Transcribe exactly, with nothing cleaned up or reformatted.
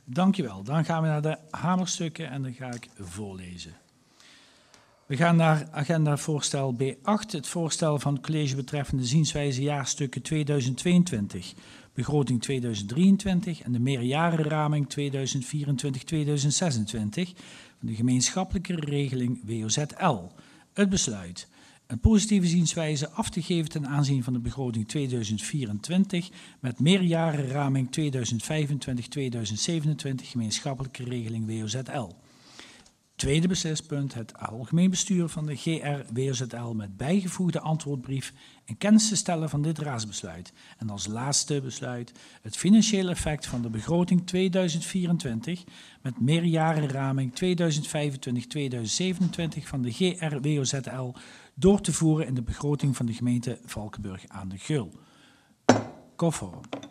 Dankjewel. Dan gaan we naar de hamerstukken en dan ga ik voorlezen. We gaan naar agendavoorstel B acht, het voorstel van het college betreffende zienswijze jaarstukken tweeduizend tweeëntwintig, begroting tweeduizend drieëntwintig en de meerjarenraming tweeduizend vierentwintig tot tweeduizend zesentwintig van de gemeenschappelijke regeling W O Z L. Het besluit een positieve zienswijze af te geven ten aanzien van de begroting tweeduizend vierentwintig met meerjarenraming tweeduizend vijfentwintig tot tweeduizend zevenentwintig gemeenschappelijke regeling W O Z L. Tweede beslispunt, het algemeen bestuur van de G R W O Z L met bijgevoegde antwoordbrief in kennis te stellen van dit raadsbesluit. En als laatste besluit het financiële effect van de begroting tweeduizend vierentwintig met meerjarenraming tweeduizend vijfentwintig tot tweeduizend zevenentwintig van de G R W O Z L door te voeren in de begroting van de gemeente Valkenburg aan de Geul. Conform.